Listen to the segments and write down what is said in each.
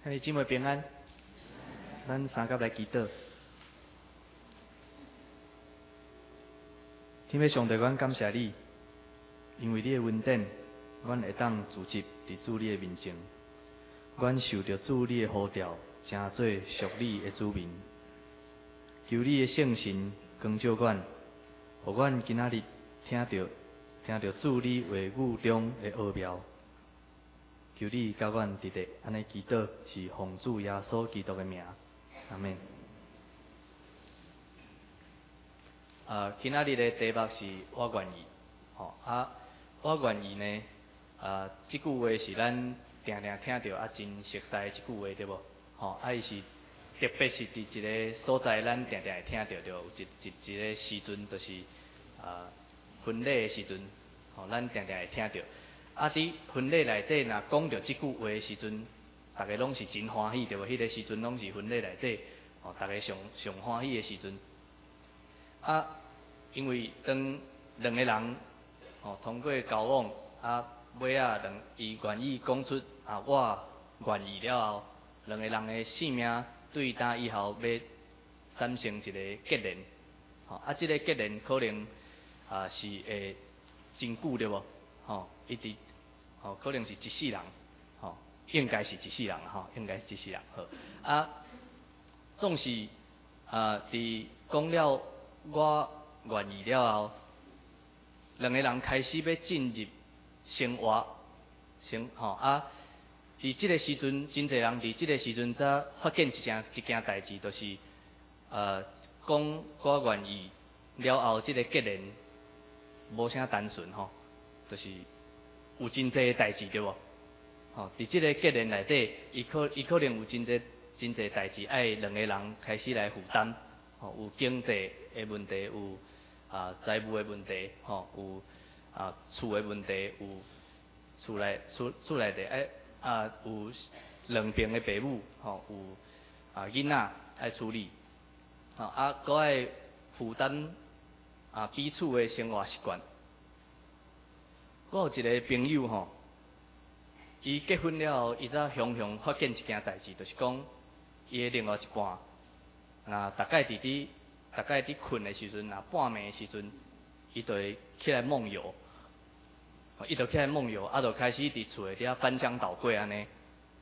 兄弟姊妹平安，咱三甲来祈祷。天父上帝，阮感谢你，因为你的恩典，阮会当自执伫主你的面前。阮受着主你的呼召，成做属你的子民。求你的圣神光照阮，互阮今仔日听着主你话语中的奥妙。求你教阮直直安尼祈祷，是奉主耶稣基督的名，阿门。今仔日的题目是我愿意，我愿意呢，这句话是咱常常听到真熟悉的一句话，对无？伊是特别是伫一个所在，咱常常会听到着有一个时阵，就是婚礼的时阵，咱常常会听到。伫婚礼内底，若讲着即句话的时阵，大家拢是真欢喜，对无？迄个时阵拢是婚礼内底，大家上欢喜的时阵。因为当两个人，通过交往，尾仔伊愿意讲出我愿意了后，两个人的性命对呾以后要产生一个结连，即个结连可能是会真久对无？一直可能是一世人，应该是一世人应该是一世人。好，总是伫讲了我愿意了后，两个人开始要进入生活，伫即个时阵，真侪人伫即个时阵才发现一件代志，就是讲我愿意了后，即个结连无啥单纯就是有真侪的代志对无？伫即个结连内底，伊可能有真侪代志，爱两个人开始来负担，有经济的问题，有财务的问题，有厝的问题，有厝内底有两边的爸母，有囡仔爱处理，搁爱负担彼此的生活习惯。我有一个朋友伊结婚了后，伊才雄发现一件代志，就是讲伊的另外一半，大概伫困的时阵，半暝的时阵，伊就会起来梦游，就开始伫厝内底翻箱倒柜安尼，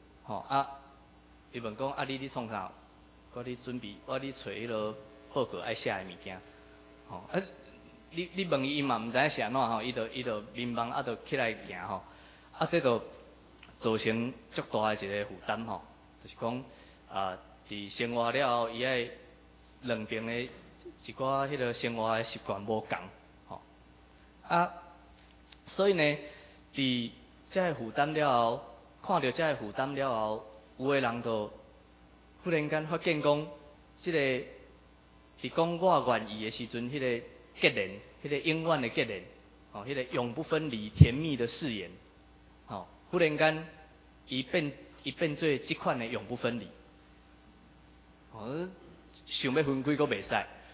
伊问讲你创啥？我咧准备，我咧找迄落报告爱写的物件，你问伊嘛毋知影是安怎伊就迷茫，就起来行这就造成足大的一个负担就是讲伫生活了后，伊爱两边的一寡迄个生活的习惯无共所以呢，伫遮个负担了后，看到遮个负担了后，有的人就忽然间发现讲，即个伫讲我愿意的时阵，迄个结连，迄个永远的结连，迄个永不分离、甜蜜的誓言，忽然间伊变做即款的永不分离，想要分开阁袂使，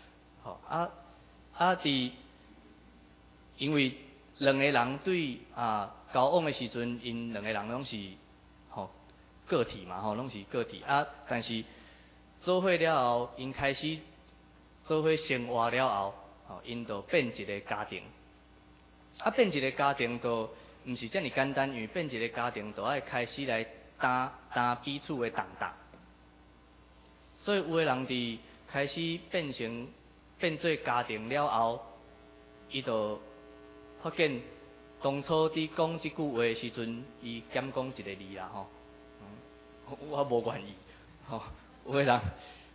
伫因为两个人对交往的时阵，因两个人拢是个体嘛，拢是个体但是做伙了后，因开始做伙生活了后。因就变一个家庭，变一个家庭就毋是遮尔简单，因为变一个家庭就爱开始来担彼此的重担。所以有的人伫开始变做家庭了后，伊就发现当初伫讲即句话的时阵，伊减讲一个字啦我无愿意有的人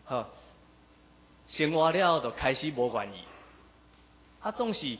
生活了后就开始无愿意。总是，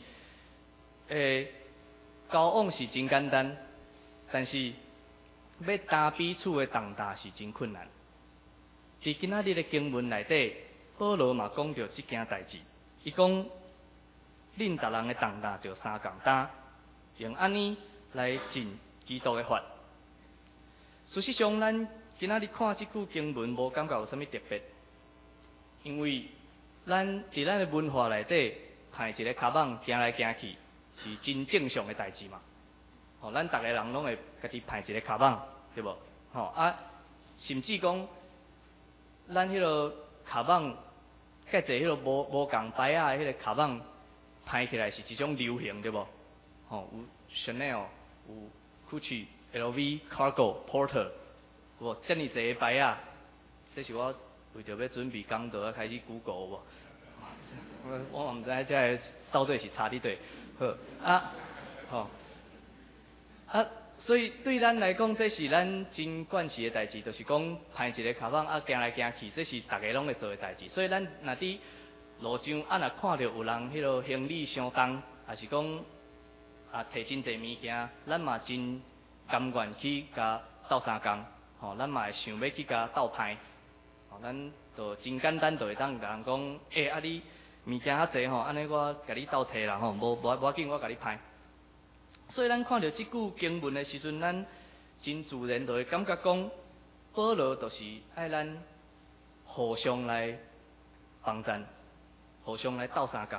交往是真简单，但是要担彼此的重担是真困难。伫今仔日的经文内底，保罗嘛讲到即件代志。伊讲，恁逐人的重担着三共担，用安尼来尽基督的法。事实上，咱今仔日看即句经文，无感觉有啥物特别，因为咱伫咱的文化内底。派一个卡网行来行去是真正常的代志嘛？咱逐个人拢会家己派一个卡网，对无？ 甚至讲，咱迄落卡网，介济迄落无共牌仔的迄个卡网，拍起来是一种流行，对无？吼，有 Chanel， 有 Gucci、LV、Cargo、Porter， 有无？遮尔济个牌仔，这是我为着要准备讲道开始 Google 有无？我嘛毋知这个到底是差伫对，好啊，吼啊。所以对咱来讲，这是咱真惯习的代志，就是讲拍一个卡网啊，行来行去，这是大家拢会做的代志。所以咱若伫路上啊，若看到有人迄落行李相当，也是讲啊摕真济物件，咱嘛真甘愿去甲斗相共，吼，咱嘛会想要去甲斗拍，吼，咱就真简单，就会当甲人讲，啊你物件较济吼，安尼我甲你斗摕啦吼，无要紧，我甲你拍。所以咱看到即句经文的时阵，咱真自然就会感觉讲，保罗就是爱咱互相来帮衬，互相来斗相共。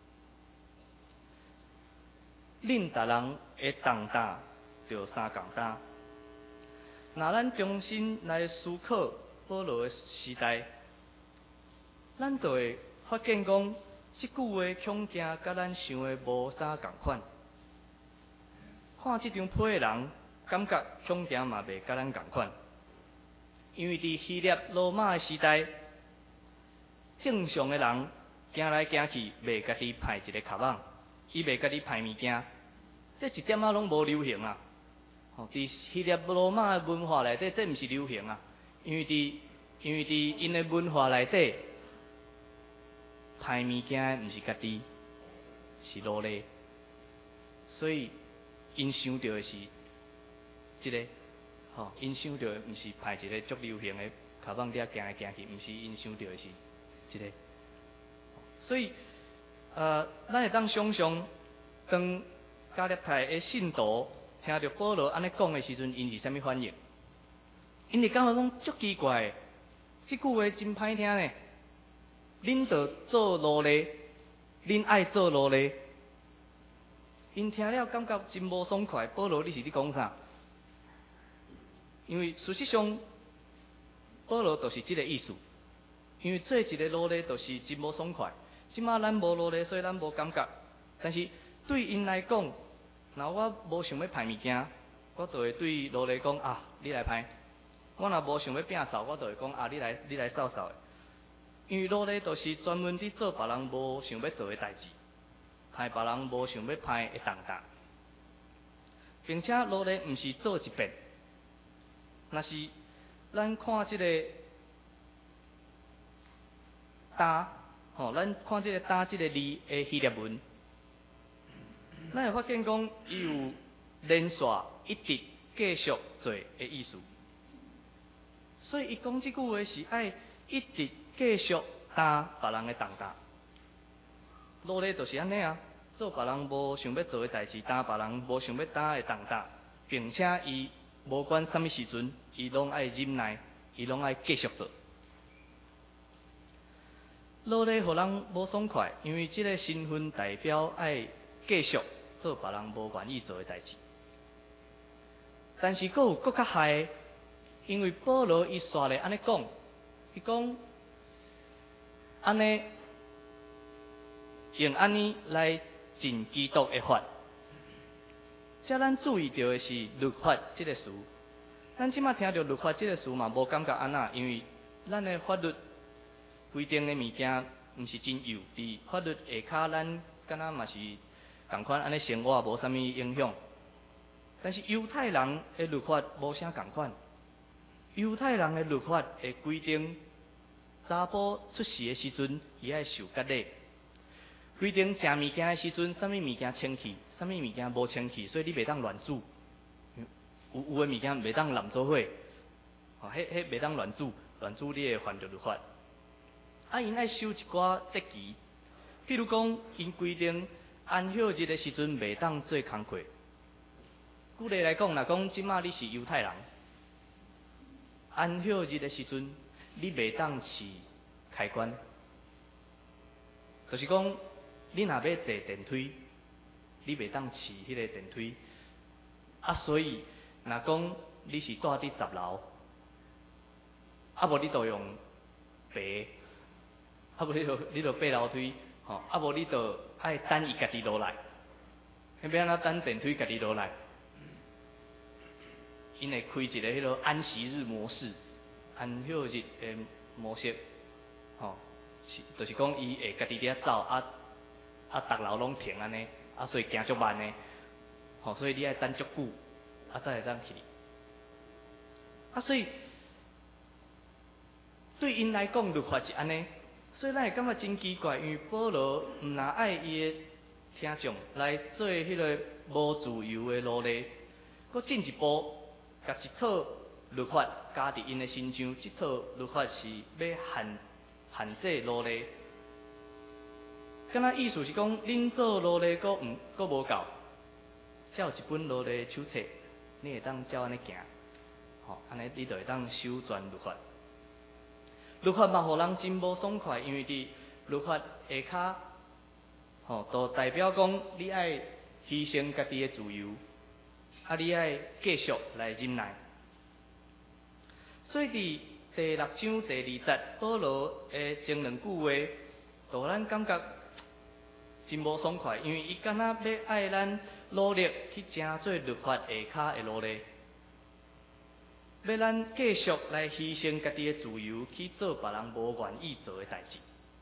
恁逐人会同担，就相共担。若咱重新来思考保罗的时代，咱就会发现讲，即句话恐惊甲咱想的无啥共款。看即张批的人，感觉恐惊嘛袂甲咱共款，因为伫希腊罗马的时代，正常的人行来行去，袂家己派一个卡网，伊袂家己派物件，这一点仔拢无流行啊！吼，伫希腊罗马的文化内底，这毋是流行啊，因为伫因的文化内底，派物件毋是家己，是奴隶，所以。因想到的是即个，吼，因想到的毋是派一个足流行的卡网底行来行去，毋是因想到的是即个。所以，咱会当想象，当加勒泰的信徒听到保罗安尼讲的时阵，因是啥物反应？因会感觉讲足奇怪，即句话真歹听呢。恁着做奴隶，恁爱做奴隶。因听了感觉真无爽快，保罗你是伫讲啥？因为事实上，保罗就是即个意思。因为做一个奴隶就是真无爽快。即马咱无奴隶，所以咱无感觉。但是对因来讲，若我无想要派物件，我就会对奴隶讲啊，你来派。我若无想要摒扫，我就会讲啊，你来扫扫的。因为奴隶就是专门伫做别人无想要做的代志。派别人无想要派的重担，并且奴隶毋是做一遍。若是咱看即个担，吼，咱看即个担即个字的希腊文，咱会发现讲伊有连续一直继续做的意思。所以伊讲即句话是爱一直继续担别人的重担。奴隶就是安尼啊。做别人无想要做的代志，担别人无想要担的重担，并且伊无管什么时阵，伊拢爱忍耐，伊拢爱继续做。奴隶互人无爽快，因为即个身份代表爱继续做别人无愿意做的代志。但是佫有佫较害的，因为保罗伊煞咧安尼讲，伊讲安尼用安尼来。尽基督的法，遮咱注意到的是律法这个词。咱即马听到律法这个词嘛，无感觉安那，因为咱的法律规定的物件毋是真有，伫法律下骹咱敢若嘛是共款安尼生活，无啥物影响。但是犹太人的律法无啥共款，犹太人的律法会规定查甫出世的时阵，伊爱受割礼。规定食物件的时阵，啥物物件清气，啥物物件无清气，所以你袂当乱煮。有的物件袂当揽做伙，吼，迄袂当乱煮，乱煮你会犯着律法。啊，因爱守一寡节期，譬如讲，因规定安息日的时阵袂当做工课。举例来讲，若讲即马你是犹太人，安息日的时阵你袂当饲开关，就是讲。你若要坐电梯，你袂当饲迄个电梯，啊，所以若讲你是住伫10楼， 啊无你就用爬，啊无你就爬楼梯，吼，啊无你就爱等伊家己落来，迄要安怎等电梯家己落来？因会开一个迄个安息日模式，安休日的模式，吼，是就是讲伊会家己伫遐走，逐楼拢停安尼，啊所以行足慢的，吼，所以你爱等足久，啊才会当去。啊所以对因来讲，律法是安尼，所以咱会感觉真奇怪，因为保罗毋若爱伊的听众来做迄个无自由的奴隶，佫进一步。甲一套律法加伫因的身上，即套律法是要限制奴隶。敢若意思是讲，恁做奴隶佫无够，才有一本奴隶手册，你会当照安尼行，吼，安尼你就会当守全律法。律法嘛，互人真无爽快，因为伫律法下骹，吼，就代表讲你爱牺牲家己的自由。啊！你爱继续来忍耐，所以伫第6章第2节，保罗的前2句话，就咱感觉真无爽快，因为伊敢若要爱咱努力去成做律法下骹的奴隶，要咱继续来牺牲家己的自由，去做别人无愿意做的代志。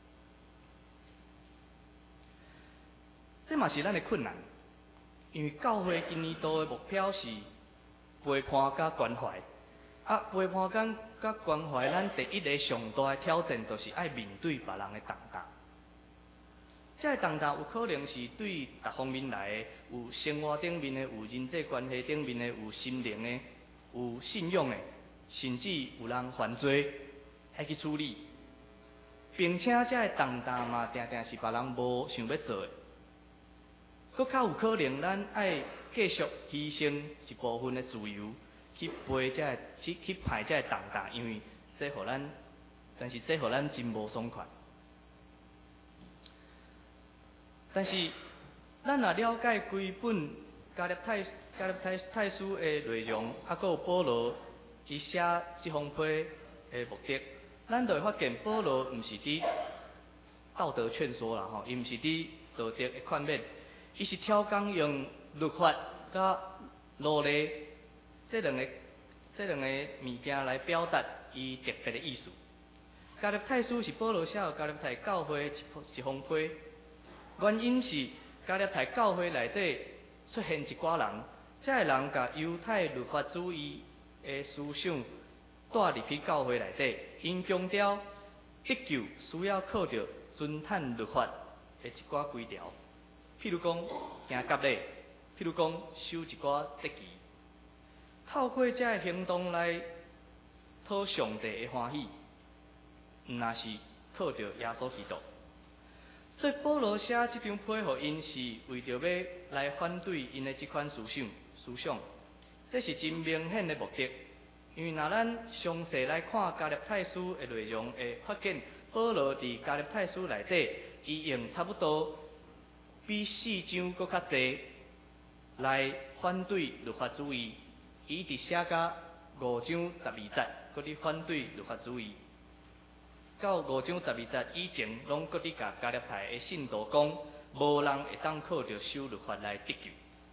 这嘛是咱的困难。因为教会今年度的目标是陪伴甲关怀，啊，陪伴甲关怀，咱第一个上大的挑战，就是爱面对别人的重担。这个重担有可能是对各方面来的，有生活顶面的，有人际关系顶面的，有心灵的，有信仰的，甚至有人犯罪，爱去处理，并且这个重担嘛，定定是别人无想要做的。佫较有可能，咱爱继续牺牲一部分的自由，去陪去排这个重担，因为这互咱，但是这互咱真无爽快。但是，咱若了解规本加勒太书的内容，还佫有保罗伊写这封批的目的，咱就会发现保罗毋是伫道德劝说啦吼，伊毋是伫道德的劝勉。伊是超工用律法甲奴隶这两个物件来表达伊特别的意思。加勒太书是保罗写予加勒太教会一封批，原因是加勒太教会内底出现一寡人，这个人甲犹太律法主义的思想带入去教会内底，因强调得救需要靠着遵探律法的一寡规条。譬如讲行割礼，譬如讲守一寡节期，透过这个行动来讨上帝的欢喜，毋那是靠着耶稣基督。所以保罗写这张批予因，是为着要来反对因的这款思想，这是真明显的目的。因为若咱详细来看加勒太书的内容，会发现保罗伫加勒太书内底，伊用差不多比4章搁较济来反对律法主义，伊伫写到5章12节，搁伫反对律法主义。到5章12节以前，拢搁伫甲加勒太的信徒讲，无人会当靠着守律法来得救。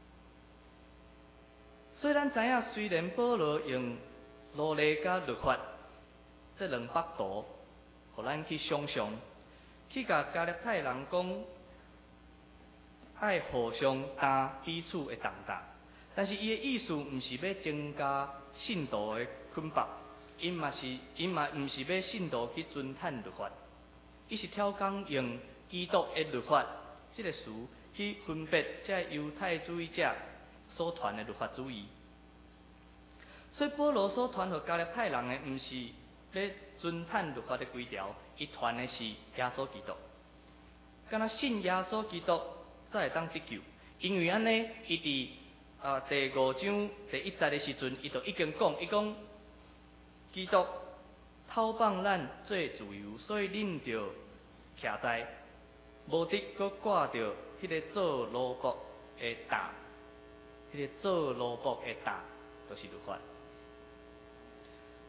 所以咱知影，虽然保罗用奴隶甲律法这两幅图，互咱去想象，去甲加勒太人讲，爱互相担彼此的重担，但是伊的意思毋是要增加信徒的捆绑，因嘛毋是要信徒去遵探律法，伊是超工用基督的律法这个词去分别这犹太主义者所传的律法主义。所以保罗所传予加勒太人的，毋是要遵探律法的规条，伊传的是耶稣基督，敢若信耶稣基督才会当得救。因为安尼，伊伫第5章第1节的时阵，伊就已经讲，伊讲基督偷放咱做自由，所以恁着徛在，无得搁挂着迄个做奴仆的担，迄个做奴仆的担，就是律法。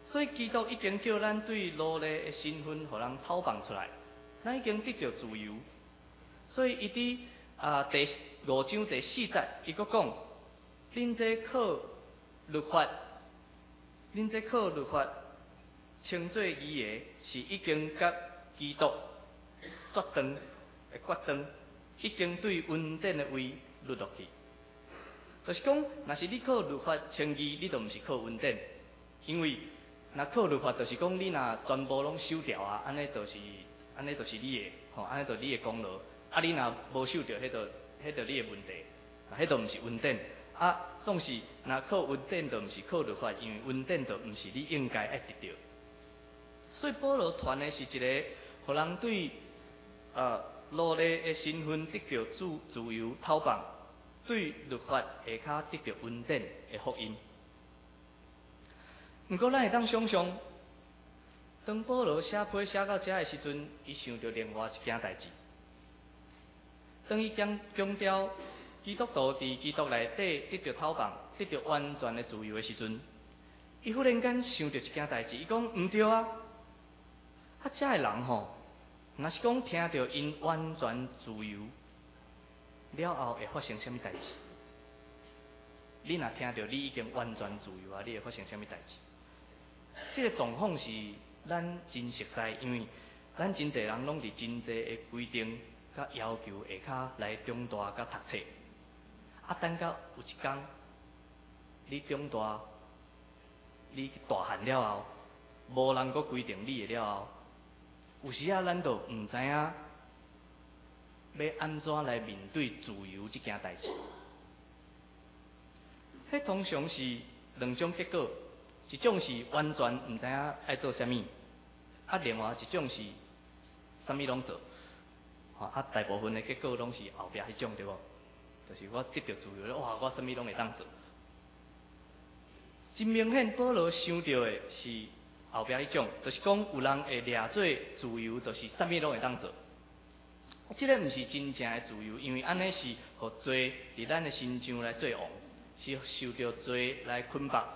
所以基督已经叫咱对奴隶的身份，互人透放出来，咱已经得到自由。所以伊伫第5章第4节，伊阁讲：恁这靠律法，恁这靠律法称做义的，是已经甲基督决断，已经对恩典的位落落去。就是讲，若是你靠律法称义，你就毋是靠恩典，因为若靠律法，就是讲你若全部拢守掉啊，安尼就是你的，安尼就你的功劳。啊，你若无守着，迄就你的问题，迄就毋是恩典。总是若靠恩典，就毋是靠律法，因为恩典就毋是你应该爱得到。所以保罗传的是一个，互人对奴隶的身份得到自由透放，对律法下骹得到恩典的福音。毋过，咱会当想象，当保罗写到遮的时阵，伊想到另外一件代志。当伊强调基督徒伫基督内底得到透放、得到完全的自由的时阵，伊忽然间想到一件代志，伊讲毋对啊！遮的人吼，若是讲听到因完全自由了后会发生啥物代志？你若听到你已经完全自由啊，你会发生啥物代志？这个状况是咱真熟悉，因为咱真侪人拢伫真侪的规定甲要求下骹来长大甲读册。等到有一天，你长大，你大汉了后，无人阁规定你的了后，有时咱就毋知影要安怎来面对自由这件代志。迄通常是两种结果，一种是完全毋知影爱做啥物，另外一种是啥物拢做。大部分的结果拢是后壁迄种，对无？就是我得到自由了，哇！我啥物拢会当做。真明显，保罗想到的是后壁迄种，就是讲有人会掠做自由，就是啥物拢会当做。这个毋是真正的自由，因为安尼是互罪伫咱的心上来做王，是受到罪来捆绑。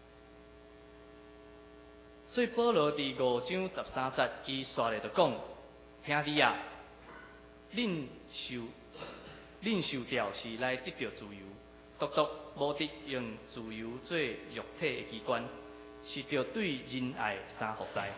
所以保羅伫5章13節，伊刷咧就講：兄弟啊，恁受調是來得到自由，獨無得用自由做肉體的機關，是着對仁愛相服侍。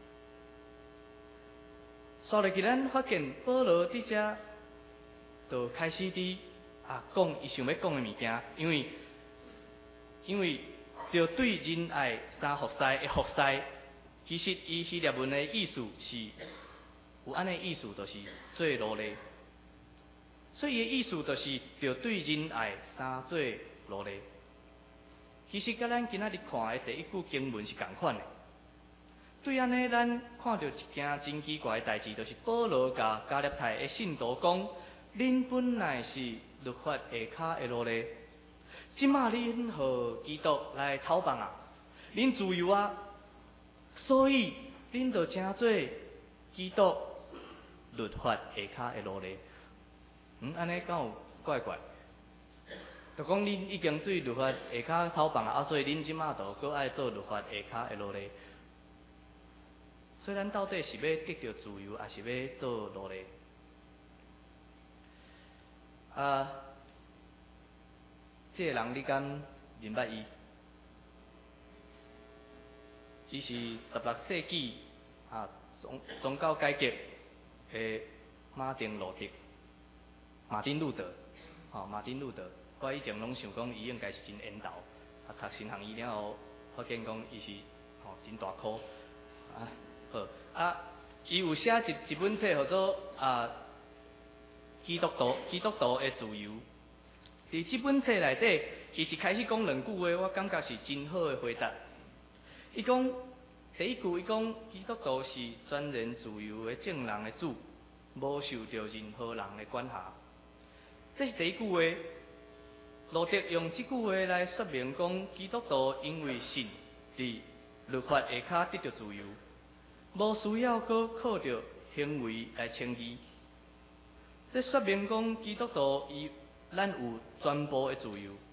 刷落去，咱發現保羅佇遮就開始佇講伊想要講的物件，因為着對仁愛相服侍的服侍，其實伊希臘文的意思是有安尼意思，就是做奴隸。所以伊的意思就是着對仁愛相做奴隸。其實甲咱今仔日看的第一句經文是共款的。對安尼，咱看到一件真奇怪的代志，就是保羅甲加勒泰的信徒講：恁本來是律法下骹的奴隸。即馬恁互基督來透放啊，恁自由啊，所以恁就成做基督律法下骹的奴隸。安尼敢有怪怪？就講恁已經對律法下骹透放啊，所以恁即馬就閣愛做律法下骹的奴隸。所以咱到底是要得到自由，還是要做奴隸？這個人你敢認捌伊？伊是16世紀宗教改革的馬丁路德。馬丁路德，我以前攏想講伊應該是真緣投，讀神學院了後，發現講伊是真大顆。伊有寫一本冊叫做基督徒的自由。伫即本冊內底，伊一開始講兩句話，我感覺是真好的回答。伊講第一句，伊講基督徒是全然自由的正人的主，無受到任何人的管辖。這是第一句話。路德用這句話來說明講，基督徒因為信佇律法下骹得到自由，無需要閣靠着行為來稱義。這說明講，基督徒咱有全部的自由，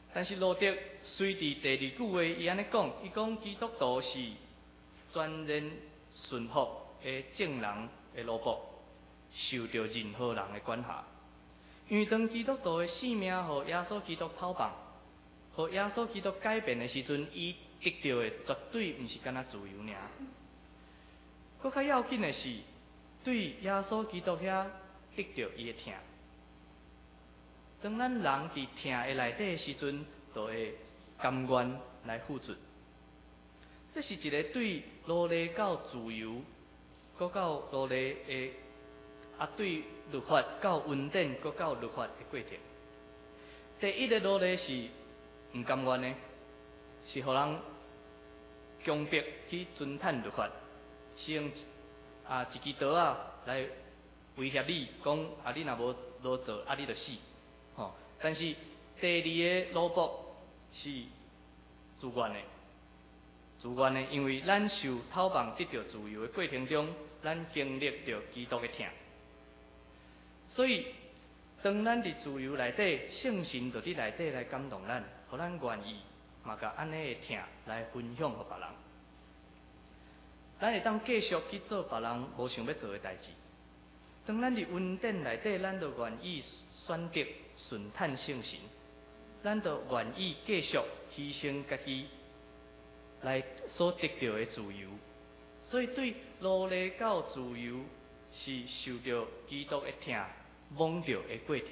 但是路德随伫第2句话，伊安尼讲，伊讲基督徒是全然顺服的正人的奴仆，受到任何人的管辖。因为当基督徒的性命互耶稣基督偷放，互耶稣基督改变的时阵，伊得到的绝对毋是干那自由尔。搁较要紧的是，对耶稣基督遐得到伊的疼。当咱人伫疼的内底的时阵，就会甘愿来付出。这是一个对奴隶到自由，搁到奴隶的对律法到稳定，搁到律法的过程。第一个奴隶是毋甘愿的，是互人强迫去遵趁律法，是用一支刀来威胁你，讲你若无做，你就死。但是第二个奴仆是自愿的，因为咱受偷放得到自由的过程中，咱经历着基督的疼，所以当咱伫自由内底，圣神就伫内底来感动咱，互咱愿意嘛，甲安尼的疼来分享互别人，咱会当继续去做别人无想要做的代志。当咱伫稳定内底，咱就愿意选择顺趁圣神，咱就愿意继续牺牲家己来所得到的自由。所以对奴隶到自由是受到基督的疼蒙着的过程，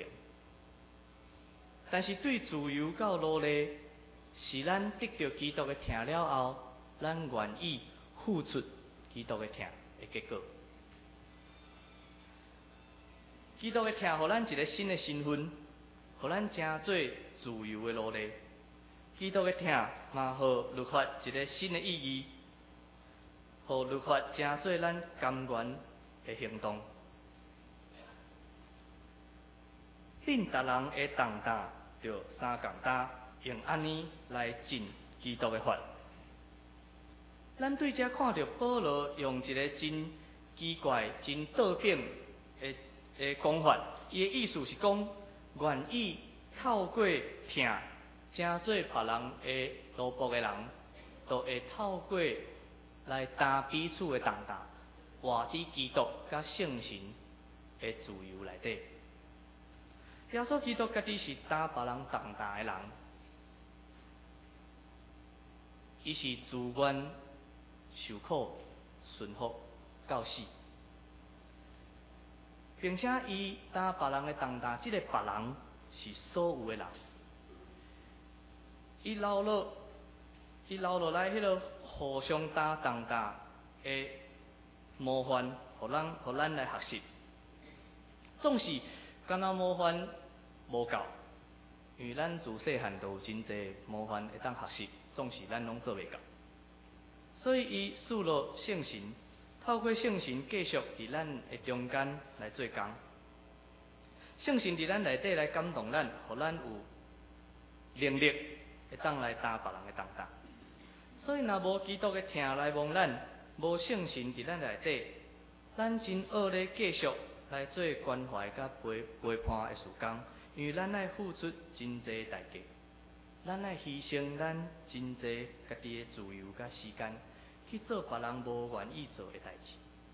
但是对自由到奴隶是咱得到基督的疼了后，咱愿意付出基督的疼的结果。基督的疼，互咱一个新的身份，互咱成做自由的奴隶。基督的疼嘛，互律法一个新的意义，互律法成做咱甘愿的行动。恁逐人的重担着3共担，用安尼来尽基督的法。咱对遮看到保罗用一个真奇怪、真倒饼的讲法，伊的意思是讲，愿意透过疼，成做别人的奴仆的人，就会透过来担彼此的重担，活伫基督甲圣神的自由内底。耶稣基督家己是担别人重担的人，伊是自愿受苦、顺服到死。并且伊担别人的重担，这个别人是所有的人。伊留落来迄个互相担重担的模范，互咱来学习。总是干那模范无够，因为咱自细汉就有真济模范会当学习，总是咱拢做袂到。所以伊赐落圣神。透过圣神继续伫咱的中间来做工，圣神伫咱内底来感动咱，互咱有能力会当来担别人的重担。所以若无基督的疼来望咱，无圣神伫咱内底，咱真恶咧继续来做关怀甲陪伴的事工，因为咱爱付出真济代价，咱爱牺牲咱真济家己的自由甲时间。去做别人无愿意做的代志。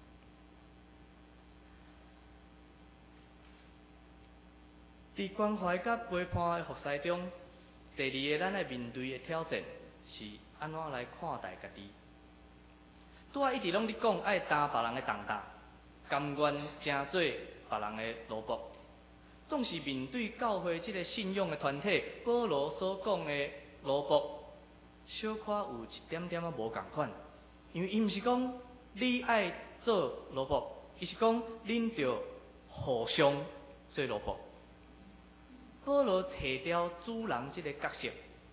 伫关怀甲陪伴的服侍中，第二个咱要面对的挑战是安怎来看待家己。拄仔一直拢伫讲爱担别人的重担，甘愿成做别人的奴仆。总是面对教会这个信仰的团体，保罗所讲的奴仆，小可有一点点无共款。因为伊毋是讲你爱做奴仆，伊是讲恁着互相做奴仆。保罗提掉主人这个角色，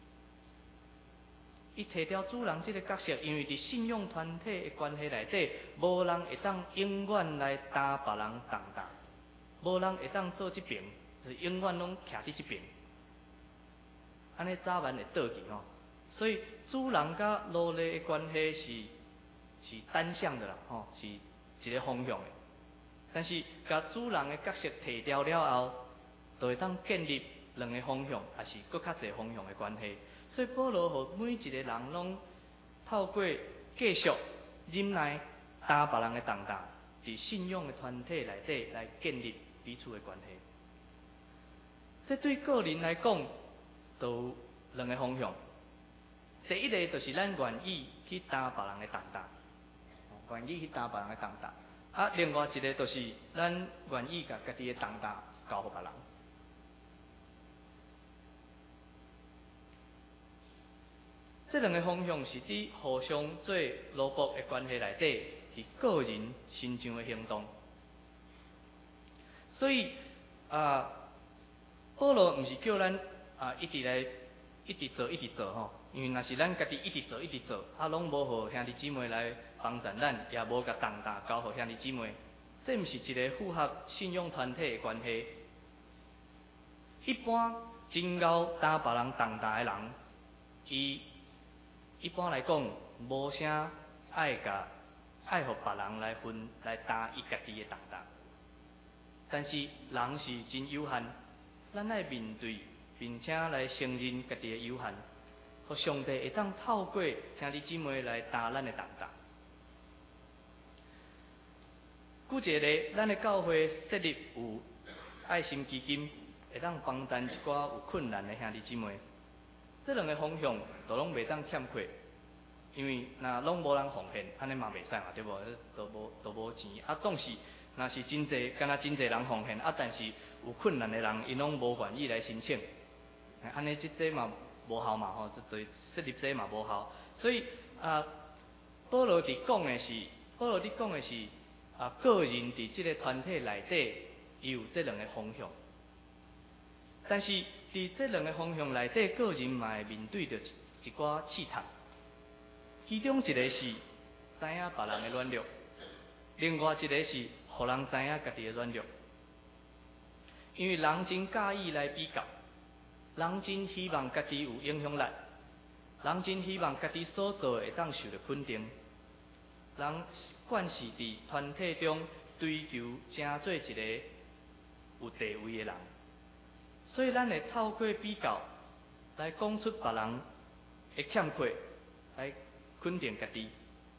伊提掉主人这个角色，因为伫信仰团体的关系内底，无人会当永远来担别人重担，无人会当做这边，就是永远拢徛伫这边，安尼早晚会倒去吼。所以主人甲奴隶的关系是单向的啦，是一个方向的。但是，甲主人的角色提掉了后，就会当建立两个方向，也是搁较侪方向的关系。所以保罗互每一个人拢透过继续忍耐担别人的重担，伫信仰的团体内底来建立彼此的关系。这对个人来讲，都有两个方向。第一个就是咱愿意去担别人的重担，愿意去担别人的重担。啊，另外一个就是咱愿意甲家己的重担交互别人。这两个方向是伫互相做萝卜的关系内底，伫个人身上的行动。所以保罗毋是叫咱一直做吼，因为若是咱家己一直做，拢无互兄弟姊妹来帮助咱，也无甲重担交互兄弟姊妹，这毋是一个符合信仰团体的关系。一般真够担别人重担的人，伊一般来讲无啥爱互别人来担伊家己的重担。但是人是真有限，咱爱面对并且来承认家己的有限，互上帝会当透过兄弟姊妹来担咱的重担。举一个例，咱的教会设立有爱心基金，会当帮助一寡有困难的兄弟姊妹。这两个方向都拢袂当欠缺，因为若拢无人奉献，安尼嘛袂使嘛，对无？都无钱，总是若是真济，敢若真济人奉献，但是有困难的人，因拢无愿意来申请，安尼这嘛无效嘛吼，设立这嘛无效。所以保罗伫讲的是，个人伫这个团体内底有这两个方向。但是伫这两个方向内底，个人嘛会面对着一寡试探。其中一个是知影别人的软弱，另外一个是互人知影家己的软弱。因为人真介意来比较，人真希望家己有影响力，人真希望家己所做的会当受到肯定。人惯是伫团体中追求成做一个有地位的人。所以，咱会透过比较来讲出别人的欠缺，来肯定家己，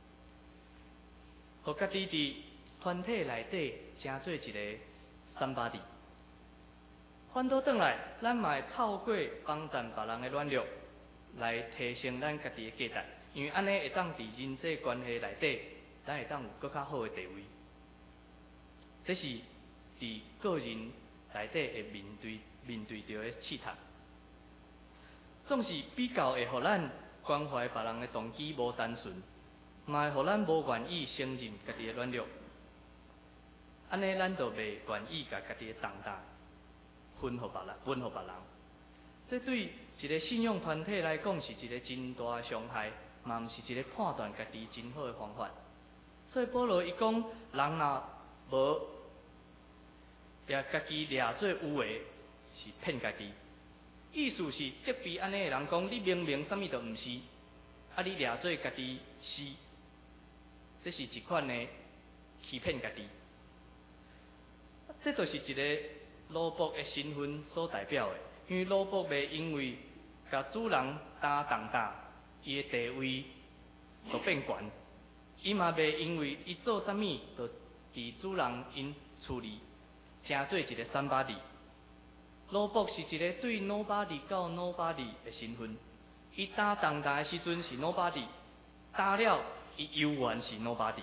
互家己伫团体内底成做一个somebody。反倒转来，咱嘛会透过帮助别人的软弱，来提升咱家己的价值，因为安尼会当伫人际关系内底，咱会当有更较好的地位。这是伫个人内底会面对着的试探，总是比较会互咱关怀别人的动机无单纯，嘛会互咱无愿意承认家己的软弱。安尼咱就袂愿意甲家己的重担分互别人。这对一个信仰团体来讲是一个真大的伤害，嘛毋是一个判断家己真好的方法。所以保罗伊讲，人若无也家己掠做有的，是骗家己。意思是，即比安尼的人讲，你明明啥物都毋是，你掠做家己是，这是一款的欺骗家己。这就是一个奴仆的身份所代表的，因为奴仆袂因为甲主人担重担，伊的地位就变悬；伊嘛袂因为伊做啥物，就伫主人因处理，成做一个somebody。奴仆是一个对 nobody 到 nobody 的身份，伊担重担的时阵是 nobody， 担了伊永远是 nobody。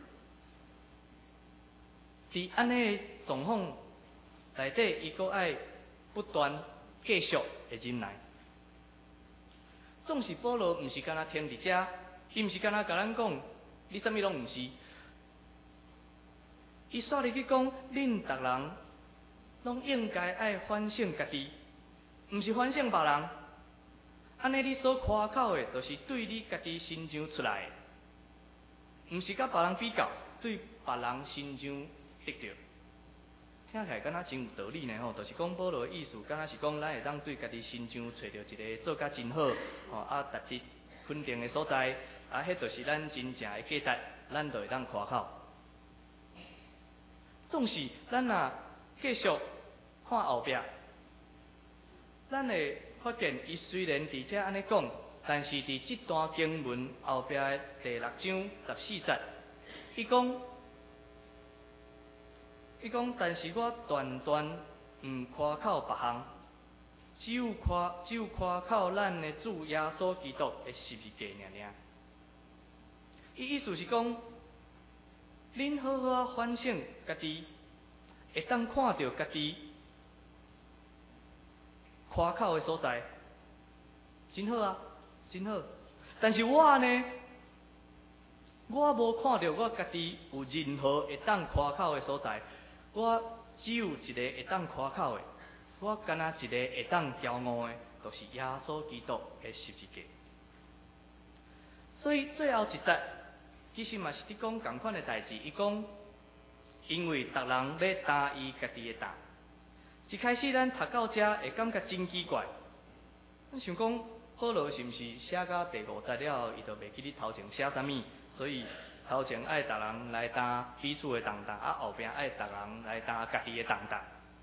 伫安尼的状况内底，伊阁爱不断继续的忍耐。总是保罗毋是干那停伫遮，伊毋是干那甲咱讲，你啥物拢毋是。伊煞入去讲，恁逐人拢应该爱反省家己，毋是反省别人。安尼你所夸口的，就是对你家己身上出来的，毋是甲别人比较，对别人身上得到。听起来敢若真有道理呢吼，就是讲保罗的意思，敢若是讲咱会当对家己身上找到一个做甲真好，值得肯定的所在，迄就是咱真正的价值，咱就会当夸口。总是咱若继续看后壁， 咱会发现，伊虽然伫遮安尼讲，但是伫即段经文后壁的第6章14节，伊讲，但是我断毋夸口别项，只有夸口咱的主耶稣基督的十字架尔尔。伊意思是讲，恁好好啊反省家己，会当看到家己夸口的所在，真好啊，真好。但是我呢，我无看到我家己有任何会当夸口的所在，我只有一个会当夸口的，我干那一个会当骄傲的，就是耶稣基督的十字架。所以最后一节，其实嘛是伫讲同款的代志。伊讲，因为逐人要担伊家己的担。一开始咱读到遮会感觉真奇怪，咱想讲保罗是毋是写到第5节了后，伊就袂记你头前写啥物，所以头前爱逐人来担彼此的重担，啊后壁爱逐人来担家己的重担。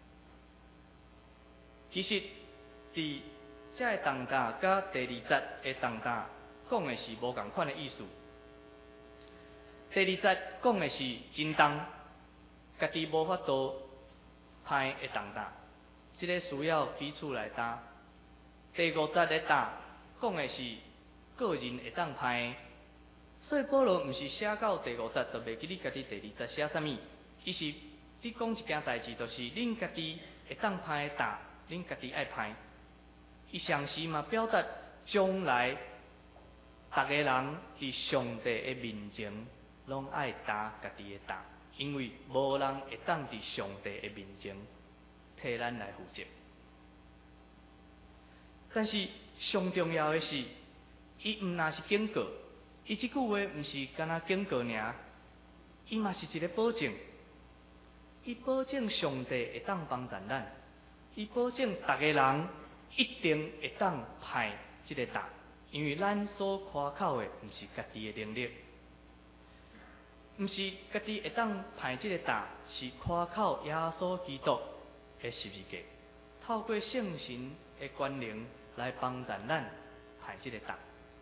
其实，伫遮的重担甲第2节的重担讲的是无共款的意思。第2节讲的是真重，家己无法度歹的重担，即个需要彼此来担。第5节的担讲的是个人会当歹，所以保罗毋是写到第5节就袂记你家己第2节写啥物，伊是伫讲一件代志，就是恁家己会当歹的担，恁家己爱歹。伊上时嘛表达将来逐个人伫上帝的面前，拢爱担家己的担，因为无人会当伫上帝的面前替咱来负责。但是上重要的是，伊毋若是警告，伊即句话毋是干那警告尔，伊嘛是一个保证。伊保证上帝会当帮助咱，伊保证逐个人一定会当歹即个担，因为咱所夸口的毋是家己的能力，毋是家己会当歹即个担，是夸口耶稣基督的十字架，透过圣神的权能来帮助咱歹即个担。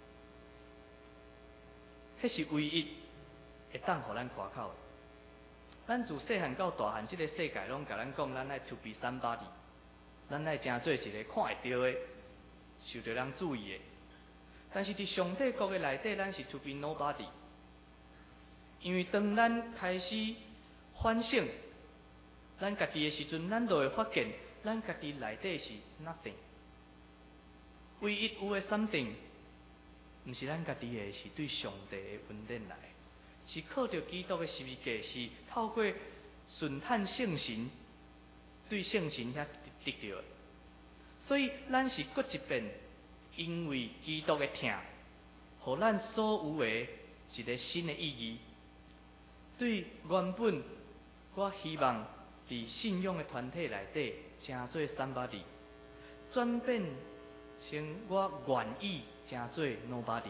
迄是唯一会当互咱夸口的。咱自细汉到大汉，即个世界拢甲咱讲，咱爱 to be somebody， 咱爱真做一个看会到的、受到人注意的。但是伫上帝国的内底，咱是 to be nobody。因为当咱开始反省咱家己的时阵，咱就会发现，咱家己内底是 nothing。唯一有的 something， 毋是咱家己的，是对上帝的恩典来的，是靠着基督的十字架，是透过顺探圣神，对圣神遐得到的。所以咱是过一遍，因为基督的疼，互咱所有的一个新的意义。对原本我希望伫信仰的团体内底，成做somebody，转变成我愿意成做 nobody。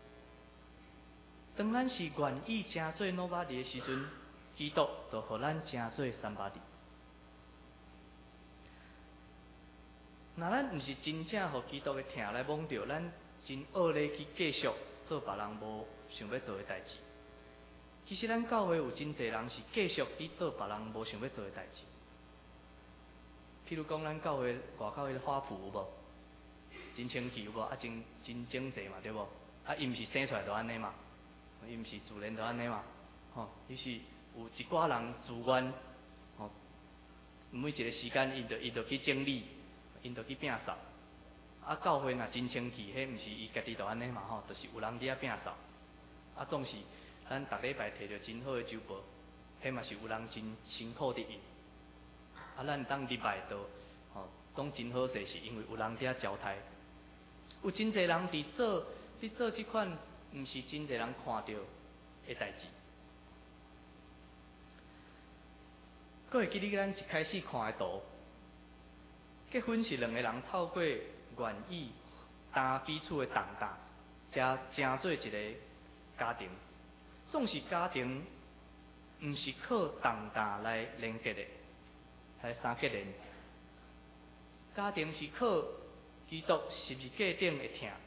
当咱是愿意成做 nobody 的时阵，基督就互咱成做somebody。若咱毋是真正互基督的疼来蒙着，咱真恶咧去继续做别人无想要做的代志。其实咱教会有真侪人是继续伫做别人无想要做的代志。譬如讲，咱教会外口迄个花圃有无？真清气有无？啊，真整齐嘛，对无？啊，伊毋是生出来就安尼嘛，伊毋是自然就安尼嘛，吼，伊是有一寡人自愿，吼，每一个时间伊就去整理，因就去摒扫。啊，教会若真清气，迄毋是伊家己就安尼嘛，吼，就是有人伫遐摒扫。啊，总是咱逐礼拜摕着真好的酒杯，迄嘛是有人真辛苦伫用。啊，咱当礼拜就吼讲真好势，是因为有人伫遐招待。有真侪人伫做即款，毋是真侪人看到的代志。佫会记得咱一开始看的图，结婚是两个人透过愿意担彼此的重担，才成做一个家庭。总是家庭，毋是靠重担来连结的，来相结连。 家庭是靠基督十字架顶的疼。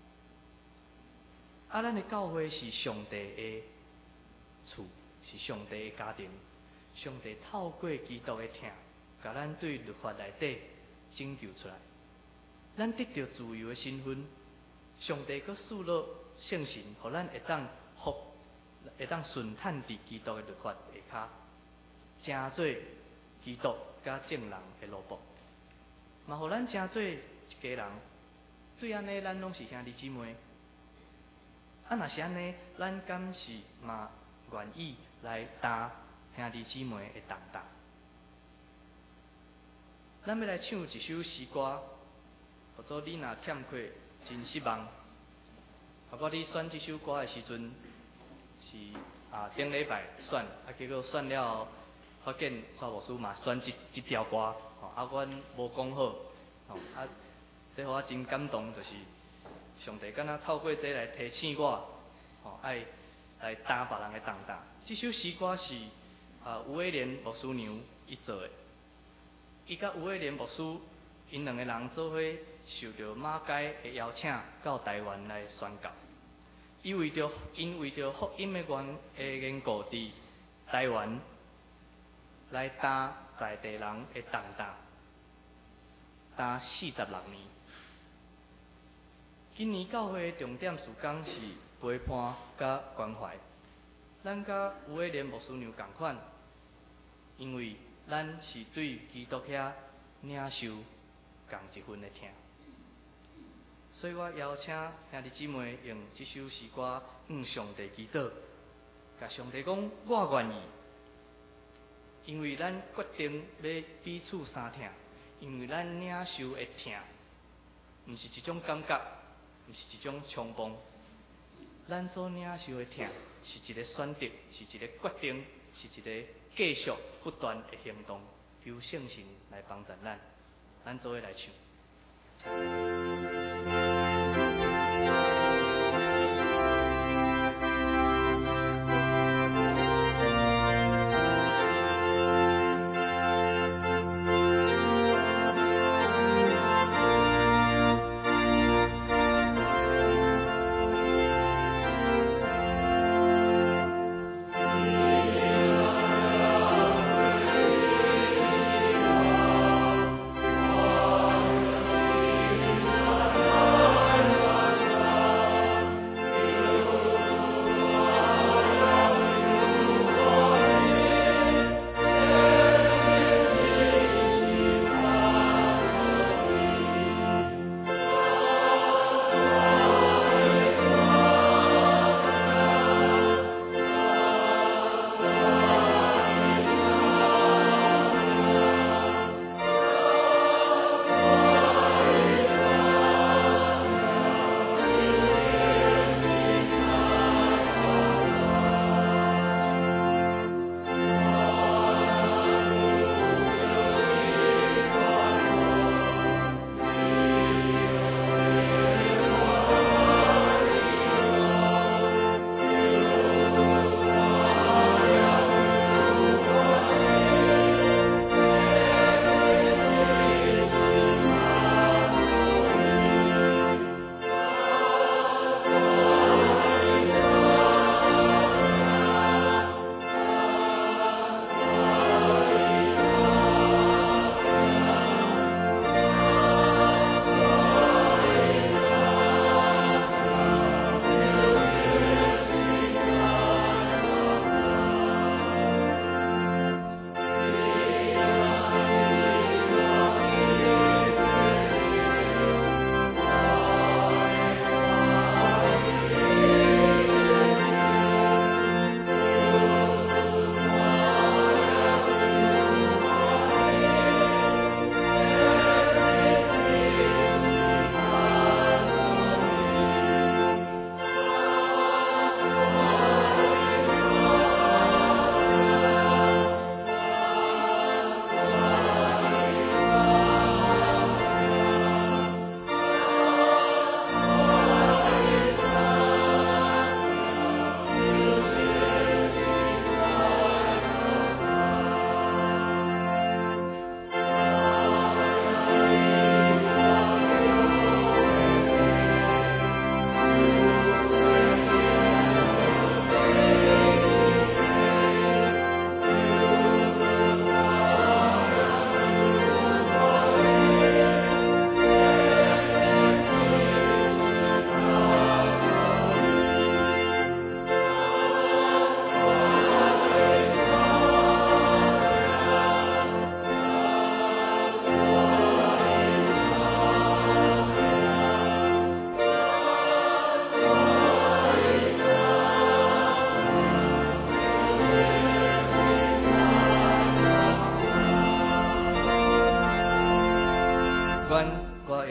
啊，咱的教会是上帝的厝，是上帝的家庭。上帝透过基督的疼，甲咱对律法内底拯救出来。咱得到自由的身份，上帝阁赐落圣神，互咱会当顺坦伫基督的律法下骹，成做基督甲正人的奴仆。嘛，互咱成做一家人。对安尼，咱拢是兄弟姊妹。啊，若是安尼，咱敢是嘛愿意来担兄弟姊妹的重担？咱要来唱一首诗歌，叫做《你若欠缺真失望》。啊，我伫选这首歌的时阵，是顶礼拜选，结果选了后，发现蔡牧师嘛选这条歌，阮无讲好，这互我真感动，就是上帝敢若透过这来提醒我，爱来担别人的重担。这首诗歌是吴伟莲牧师娘伊做的，伊甲吴伟莲牧师因两个人做伙受到马街的邀请，到台湾来宣教。因为着福音的缘故，伫台湾来担在地人的重担，担46年。今年教会的重点事工是陪伴甲关怀。咱甲吴伟莲牧师娘同款，因为咱是对基督遐领受同一份的疼。所以我邀请兄弟姊妹用这首诗歌向上帝祈祷，甲上帝讲：我愿意，因为咱决定要彼此相疼，因为咱领受的疼，毋是一种感觉，毋是一种冲动，咱所领受的疼是一个选择，是一个决定，是一个继续不断的行动。求圣神来帮助咱，咱做伙来唱。 我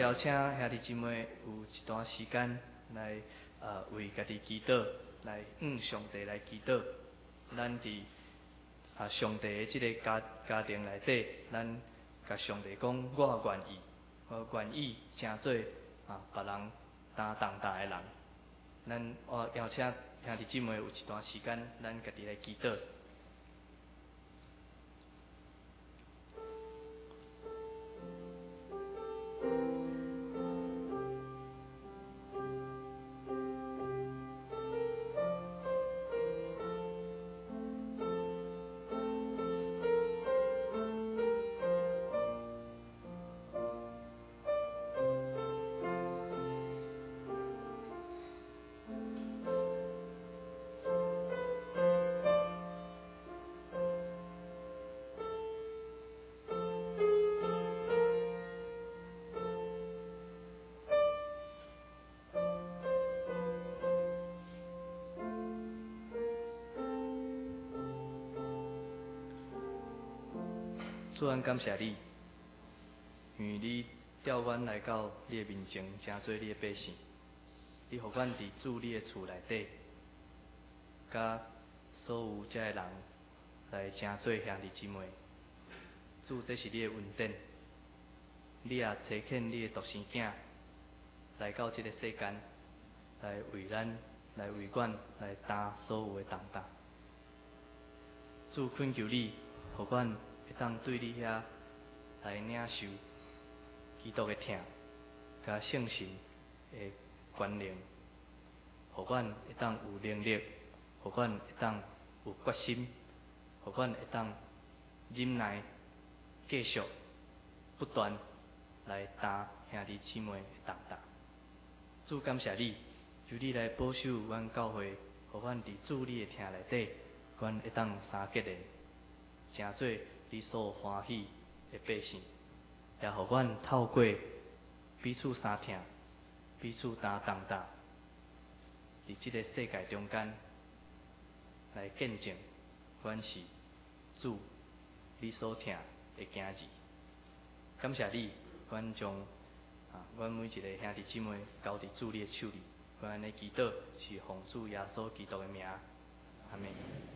邀请兄弟姊妹有一段时间来为家己祈祷，来向上帝来祈祷。咱伫上帝的即个家庭内底，咱甲上帝讲，我愿意，我愿意成做别人担重担的人。我邀请兄弟姊妹有一段时间，咱家己来祈祷。主，阮感谢你，因为你调阮来到你的面前，成做你的百姓。你互阮伫主你的厝内底，甲所有遮个人来成做兄弟姊妹。主，这是你的恩典。你也差遣你的独生囝来到这个世间，来为咱、来为阮、来担所有的重担。主，恳求你，互阮会当对你遐来领受基督的疼，甲圣神的权能，互阮会当有能力，互阮会当有决心，互阮会当忍耐，继续不断来担兄弟姊妹的重担。主，感谢你，求你来保守阮教会，互阮伫主你的疼内底，阮会当三结的，成做你所欢喜的百姓，也互阮透过彼此相疼、彼此担重担，伫这个世界中间来见证，阮是主你所疼的囝儿。感谢你，阮将阮每一个兄弟姊妹交伫主你的手里，阮安尼祈祷是奉主耶稣基督的名，阿门。